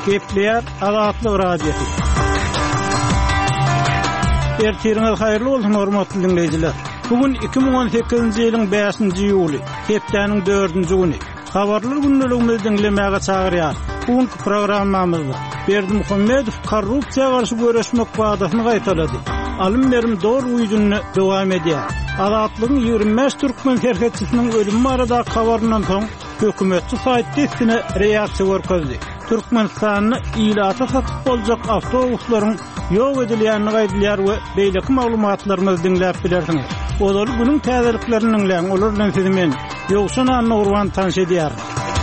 Gepleyer Azatlyk radiosu. Ertiriniz hayırlı olsun hormatly dinleyijiler. Bugün 2018-nji ýylyň 5-nji ýuly, hepdeniň 4-nji güni. Habarlar günneligimizi dinlemäge çagyrýar. Bugünkü programmamyzda Berdimuhammedow korrupsiýa garşy göreşmek wagtyny gaýtalady. Alym berim dor uýduny dowam edýär. Azatlygyň 25 türkmen herketçisiniň ölümi arada habaryndan soň hökümetçi saýtdysyna reaksiýa görkezdi. Türkmenistanyny ilata satyp boljak awtobuslaryň ýok edilýänini gaýdylýar we beýleki maglumatlarymyzy dinläp bilersiňiz. Olar günüň täzeliklerini dinläň, olar bilen sizi men ýoksan Urwan tanış edýär.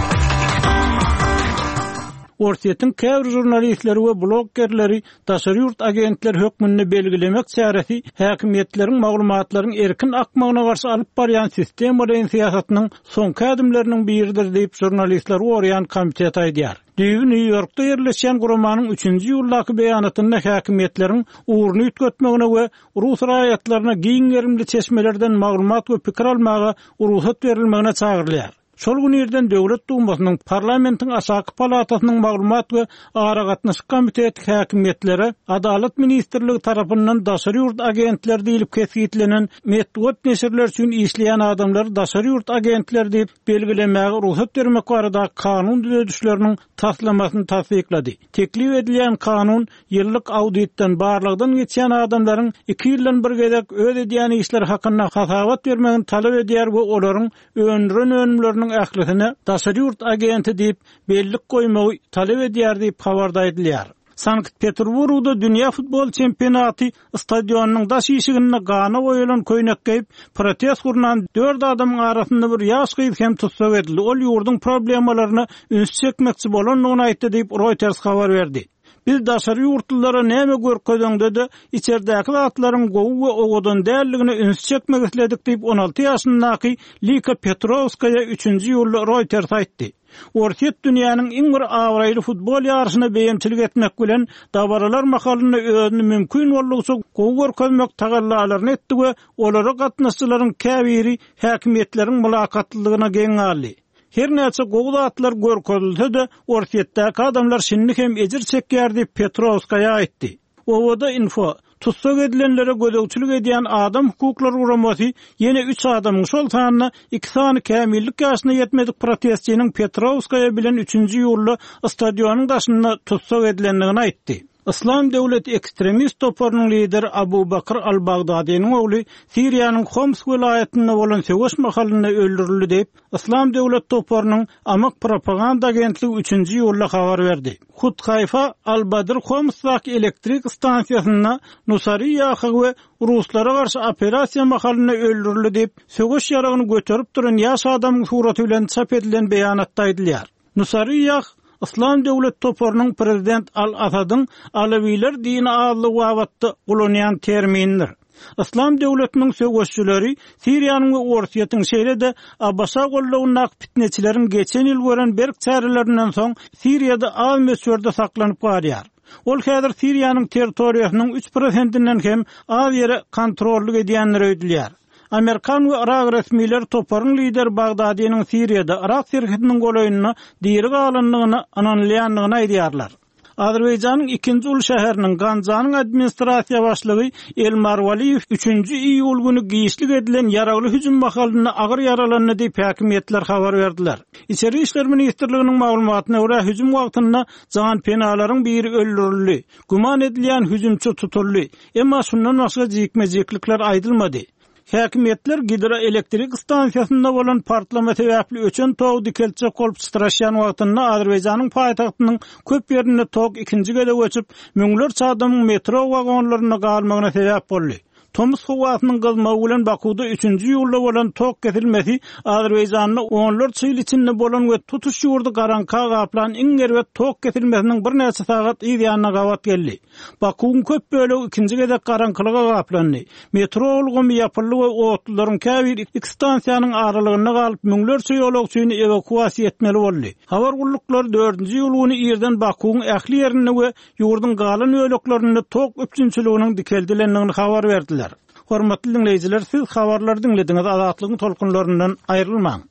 Ortiýetiň käbir jurnalistleri we bloggerleri daşary ýurt agentleri hökmüni belgilemek çäresi häkimetleriň maglumatlaryň erkin akmagyna garşy alyp barýan sistem bolan siýasatynyň soňky adımlarının biridir diýip jurnalistler Oryan komitet aýdýar. New York'ta yerleşen gurumanyň 3-nji ýyldaky beýanatynda häkimetleriň uğurny ütgetmegine we Rus raýatlaryna giňerimli çeşmelerden maglumat we pikir almaga urusat berilmegine çagyrylýar. Şol günlerden Döwlet Dumasynyň parlamentiň aşaky palatasynyň maglumat we aragatnaşyk komiteti häkimetlere Adalet ministrligi tarapyndan daşary ýurt agentleri diýilip kesgitlenen medeniýet neşirler üçin işleýän adamlar daşary ýurt agentleri diýip belgilemäge ruhsat bermek barada kanun düzedişleriniň taslamasyny tasdiklady. Teklif edilen kanun ýyllyk auditden barlygdan geçen adamlaryň 2 ýyldan bir gezek öz edýän işler hakynda hasabat bermegini talap edýär we olaryň öndüren önümlerini ählisine daşary ýurt agenti diýip bellik goýmagy talap edýär diýip habarda edilýär. Sankt-Peterburgda dünýä futbol çempionaty stadionynyň daş işigine gana goýulan köýnek geyip protest gurnan 4 adamyň arasynda bir ýaş gyz hem tutsak edildi. Ol ýurdun problemalaryna üns çekmekçi bolanlygyny aýtdy diýip Reuters habar berdi. Biz daşary ýurtlylara näme görkezdiňde de içerdäki zatlaryň gowy we owadan dälligine üns çekmek isledik diýip 16 ýaşyndaky Lika Petrovskaya 3-nji ýyly Reuters aýtdy. Ortiýet dünýäniň iň bir awraýly futbol ýarşyna beýimçilik etmek bilen dabaralar mahalyny özüni mümkin bolýarsa gowy görkezmek tagallalaryny etdi we olara gatnaşçylaryň käbiri häkimetleriň mülakatlygyna geň aldy. Her näçe gowy zatlar görkezilse de ortiýetdäki adamlar şinlik hem ejir çekýär diýip Petrovskaya aýtdy. Owada info tutsak edilenlere gözegçilik edýän adam hukuklary guramasy ýene 3 adamyň şol sanyna 2 sany kämillik ýaşyna ýetmedik protestçiniň Petrovskaya bilen 3-nji ýyly stadionyň daşynda tutsak edilenligini aýtdy. İslam Devleti ekstremist toparynyň lideri Abu Bakr al-Baghdadiýanyň ogly Siriýanyň Homs welaýatynda bolan söwüş mahalyny öldürildi diýip İslam Devlet toparynyň amak propaganda agentligi 3-nji ýyly habar berdi. Hutkayfa al-Badr Homsdaky elektrik stansiýasyna Nusari ýahy we ruslara garşy operasiýa mahalyny öldürildi diýip söwüş ýaragyny göterip duran ýaş adamyň suraty bilen çap edilen beýanatda aýdylýar. Nusari ýahy İslam Devlet toparynyň prezident Al-Asadyň Alawiler dini adly wagtda gulanýan termindir. İslam Devletiniň söwüşçüleri Siriýanyň we Ortiýetiň şeýlede Abbasa gollawyna fitneçileriň geçen ýyl gören berk çärelerinden soň Siriýada az mesurde saklanyp barýar. Ol häzir Siriýanyň territoriýasynyň 3%-inden hem az ýere kontrolly edýänleri öýdülýär. Amerikan we Irak resmileri toparyň lideri Bagdadiýanyň Siriýada Irak serhediniň golaýynyna diýeri galanlygyny anonlaýanlygyny aýdýarlar. Azerbaýjanyň 2-nji ul şäheriniň Ganjanyň administrasiýa başlygy Elmar Waliýew 3-nji iýul güni giýişlik edilen ýaragly hüjüm mahalyny agyr yaralandy diýip häkimetler habar berdiler. İçeri işler ministrliginiň maglumatyna görä hüjüm wagtynda jan penalaryň biri öldürildi. Guman edilýän hüjümçi tutuldy. Emma şundan başga jikmejiklikler aýdylmady. Häkimetler Gidra elektrik stansiýasynda bolan partlama sebäpli öçen tog dikelçe kolup straşýan wagtynda Azerbaýjanyň paýtagtynyň köp ýerinde tog 2-nji gede göçüp müňlerçe adamyň metro wagonlaryna galmagyna sebäp boldy. Tomus howasynyň gazmagy bilen Bakuda 3-nji ýylda bolan tok kesilmesi Azerbaýjanyň onlarça ýyl içinde bolan we tutuş ýurdy garanka gaplan iňger we tok kesilmesiniň bir näçe sagat ýa-da gawat geldi. Bakuň köp bölegi 2-nji gede garankylyga gaplandy. Metro ulgamy ýapyldy we otlaryň käbir stansiýanyň aralygyna galyp müňlerçe ýolagçyny evakuasiýa etmeli boldy. Habar gulluklar 4-nji ýylyny ýerden Bakuň ähli ýerini we ýurdun galan öýleklaryny tok öpçünçiliginiň dikeldilenligini habar berdiler. Hormatly dinleyijiler, siz habarlary dinlediňiz, Azatlygyň tolkunlaryndan aýrylmaň.